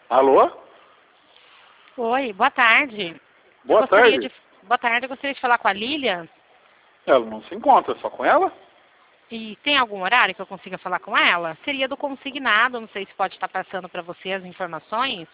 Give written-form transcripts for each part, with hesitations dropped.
Alô? Oi, boa tarde. Boa tarde. Boa tarde, eu gostaria de falar com a Lilian. Ela não se encontra, só com ela? E tem algum horário que eu consiga falar com ela? Seria do consignado, não sei se pode estar passando para você as informações.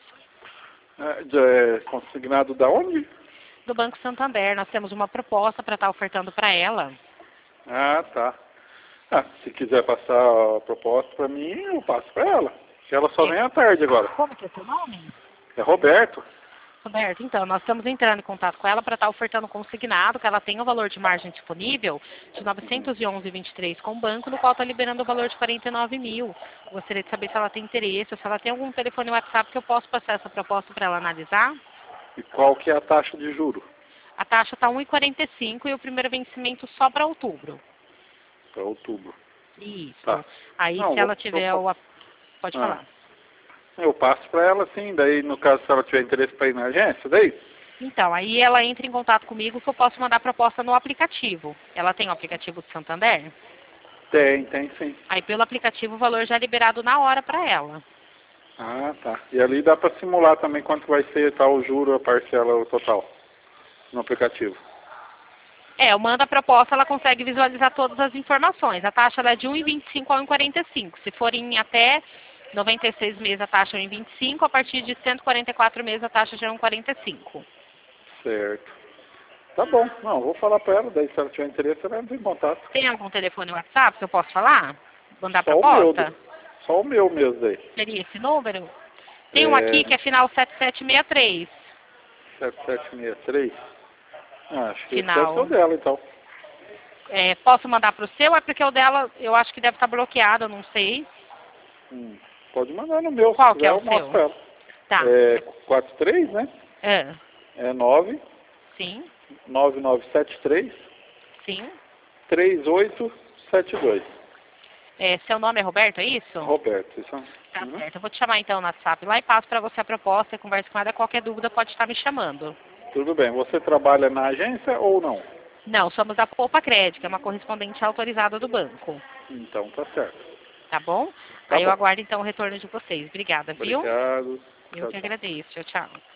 Consignado da onde? Do Banco Santander, nós temos uma proposta para estar ofertando para ela. Ah, tá. Se quiser passar a proposta para mim, eu passo para ela. Ela só vem à tarde agora. Como que é seu nome? É Roberto. Roberto, então, nós estamos entrando em contato com ela para estar ofertando consignado, que ela tem o valor de margem disponível de 911,23 com o banco, no qual está liberando o valor de 49 mil. Gostaria de saber se ela tem interesse, ou se ela tem algum telefone WhatsApp que eu posso passar essa proposta para ela analisar. E qual que é a taxa de juro? A taxa está 1,45 e o primeiro vencimento só para outubro. Para outubro. Isso. Tá. Aí, Não, se ela tiver o... Pode falar. Eu passo para ela sim, daí no caso se ela tiver interesse para ir na agência, daí? Então, aí ela entra em contato comigo que eu posso mandar a proposta no aplicativo. Ela tem o aplicativo do Santander? Tem sim. Aí pelo aplicativo o valor já é liberado na hora para ela. Ah, tá. E ali dá para simular também quanto vai ser tal o juro, a parcela o total no aplicativo. Eu mando a proposta, ela consegue visualizar todas as informações. A taxa ela é de 1,25 a 1,45. Se forem até 96 meses, a taxa é 1,25. A partir de 144 meses, a taxa já é 1,45. Certo. Tá bom. Não, vou falar para ela, daí se ela tiver interesse, ela entra em contato. Tem algum telefone WhatsApp que eu posso falar? Mandar Só proposta? Só o meu mesmo daí. Seria esse número? Tem um aqui que é final 7763. 7763? Acho que Final. esse deve ser o dela, então. Posso mandar para o seu? É porque o dela eu acho que deve estar bloqueado, eu não sei. Pode mandar no meu. Qual Se que é quiser, o eu mostro seu? pra ela. Tá. 43, né? É 9 Sim. 9973 Sim. 3872. Seu nome é Roberto, é isso? Roberto, isso. Tá certo. Eu vou te chamar então no WhatsApp lá e passo para você a proposta, conversa com ela. Qualquer dúvida pode estar me chamando. Tudo bem. Você trabalha na agência ou não? Não, somos da Poupa Crédito, que é uma correspondente autorizada do banco. Então tá certo. Tá bom? Tá Aí eu bom. aguardo então o retorno de vocês. Obrigada, viu? Obrigado. Eu que agradeço. Tchau, tchau.